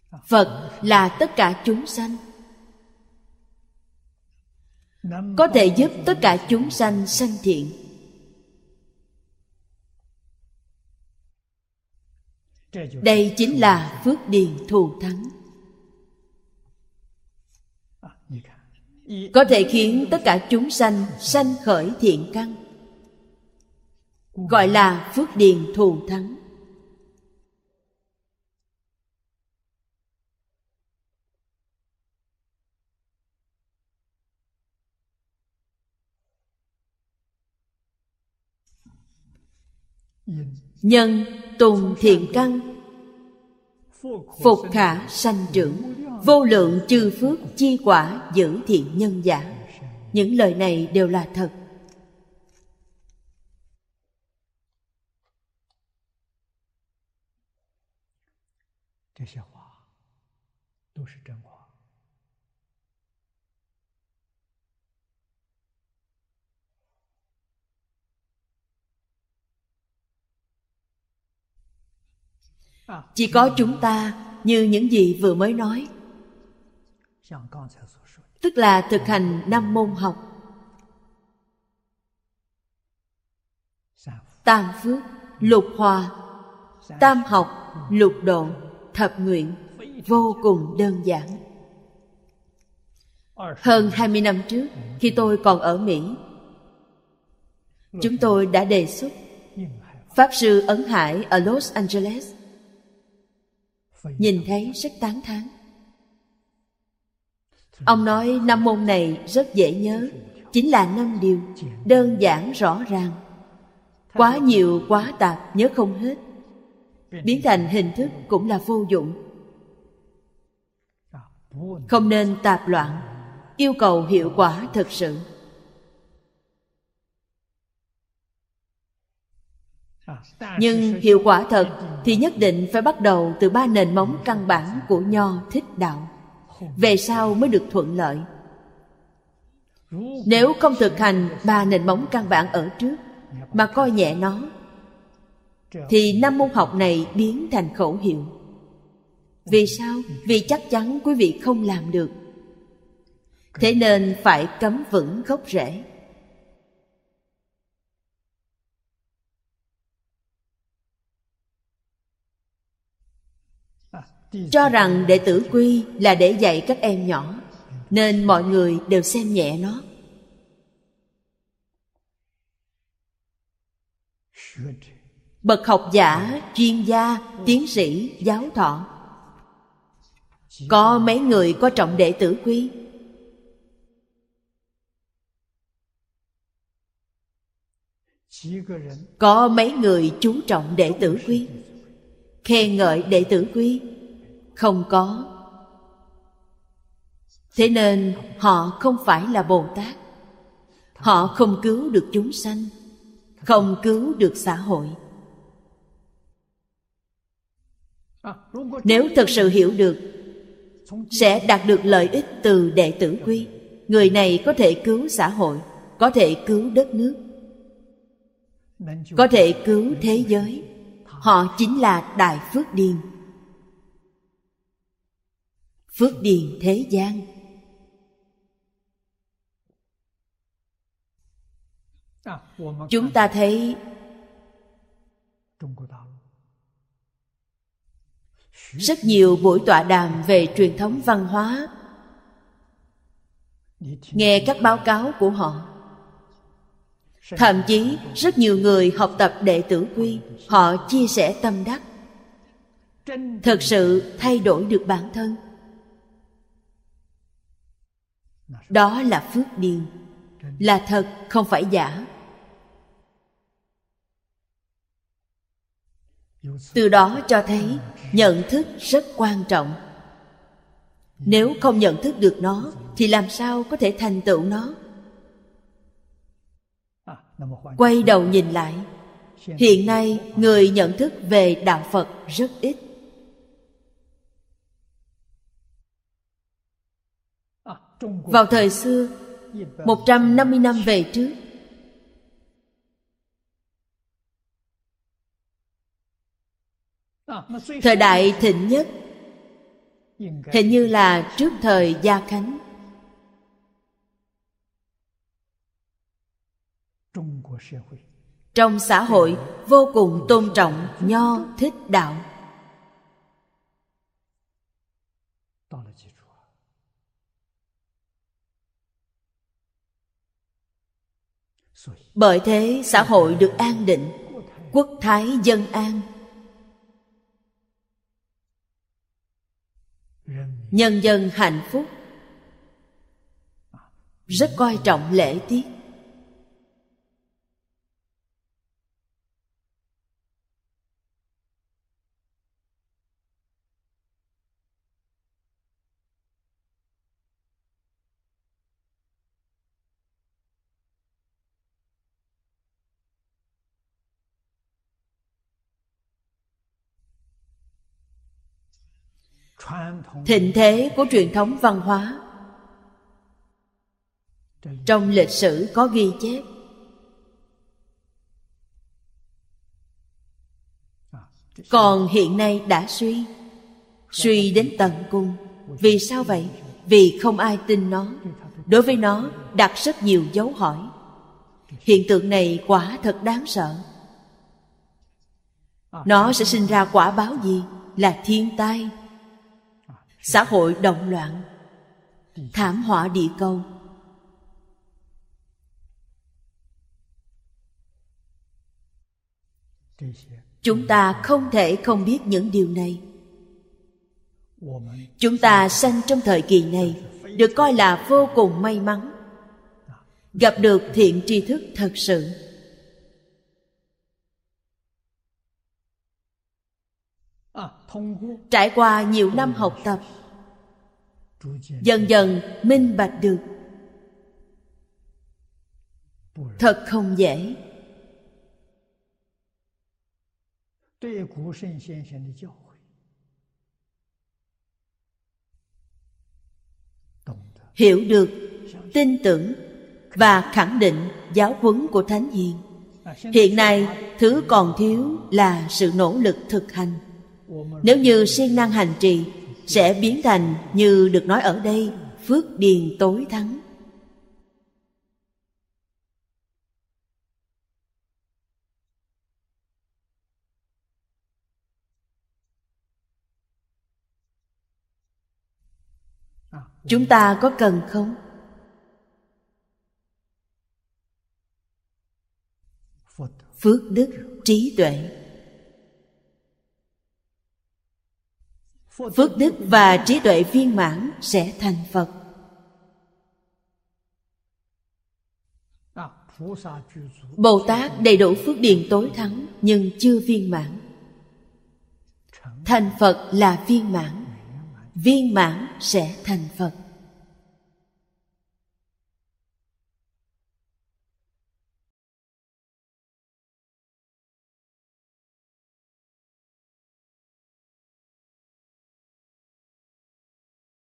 Phật là tất cả chúng sanh, có thể giúp tất cả chúng sanh sanh thiện. Đây chính là phước điền thù thắng, có thể khiến tất cả chúng sanh sanh khởi thiện căn, gọi là phước điền thù thắng. Nhân tùng thiện căn, phục khả sanh trưởng, vô lượng chư phước chi quả giữ thiện nhân giả. Những lời này đều là thật. Chỉ có chúng ta như những gì vừa mới nói, tức là thực hành 5 môn học: tam phước, lục hòa, tam học, lục độ, thập nguyện, vô cùng đơn giản. Hơn 20 năm trước, khi tôi còn ở Mỹ, chúng tôi đã đề xuất Pháp Sư Ấn Hải ở Los Angeles nhìn thấy rất tán thán. Ông nói 5 môn này rất dễ nhớ, chính là 5 điều, đơn giản rõ ràng. Quá nhiều quá tạp nhớ không hết, biến thành hình thức cũng là vô dụng. Không nên tạp loạn, yêu cầu hiệu quả thực sự. Nhưng hiệu quả thật thì nhất định phải bắt đầu từ 3 nền móng căn bản của Nho Thích Đạo, về sau mới được thuận lợi. Nếu không thực hành 3 nền móng căn bản ở trước mà coi nhẹ nó, thì 5 môn học này biến thành khẩu hiệu. Vì sao? Vì chắc chắn quý vị không làm được. Thế nên phải cắm vững gốc rễ. Cho rằng đệ tử quy là để dạy các em nhỏ, nên mọi người đều xem nhẹ nó. Bậc học giả, chuyên gia, tiến sĩ, giáo thọ, có mấy người có trọng đệ tử quy? Có mấy người chú trọng đệ tử quy, khen ngợi đệ tử quy? Không có. Thế nên họ không phải là Bồ Tát. Họ không cứu được chúng sanh, không cứu được xã hội. Nếu thật sự hiểu được, sẽ đạt được lợi ích từ đệ tử quy. Người này có thể cứu xã hội, có thể cứu đất nước, có thể cứu thế giới. Họ chính là Đại Phước Điền, Phước Điền thế gian. Chúng ta thấy rất nhiều buổi tọa đàm về truyền thống văn hóa. Nghe các báo cáo của họ, thậm chí rất nhiều người học tập đệ tử quy, họ chia sẻ tâm đắc, thực sự thay đổi được bản thân. Đó là phước điền, là thật, không phải giả. Từ đó cho thấy nhận thức rất quan trọng. Nếu không nhận thức được nó thì làm sao có thể thành tựu nó? Quay đầu nhìn lại, hiện nay người nhận thức về đạo Phật rất ít. Vào thời xưa, 150 năm về trước, thời đại thịnh nhất, Hình như là trước thời Gia Khánh, trong xã hội vô cùng tôn trọng Nho Thích đạo. Bởi thế xã hội được an định, quốc thái dân an. Nhân dân hạnh phúc, rất coi trọng lễ tiết. Thịnh thế của truyền thống văn hóa trong lịch sử có ghi chép. Còn hiện nay đã suy đến tận cùng. Vì sao vậy? Vì không ai tin nó. Đối với nó đặt rất nhiều dấu hỏi. Hiện tượng này quả thật đáng sợ. Nó sẽ sinh ra quả báo gì? Là thiên tai, xã hội động loạn, thảm họa địa cầu. Chúng ta không thể không biết những điều này. Chúng ta sanh trong thời kỳ này được coi là vô cùng may mắn, gặp được thiện tri thức thật sự. Trải qua nhiều năm học tập, dần dần minh bạch được. Thật không dễ. Hiểu được, tin tưởng và khẳng định giáo huấn của Thánh Hiền. Hiện nay thứ còn thiếu là sự nỗ lực thực hành. Nếu như siêng năng hành trì, sẽ biến thành như được nói ở đây, phước điền tối thắng. Chúng ta có cần không? Phước đức, trí tuệ. Phước đức và trí tuệ viên mãn sẽ thành Phật. Bồ Tát đầy đủ phước điền tối thắng nhưng chưa viên mãn. Thành Phật là viên mãn. Viên mãn sẽ thành Phật.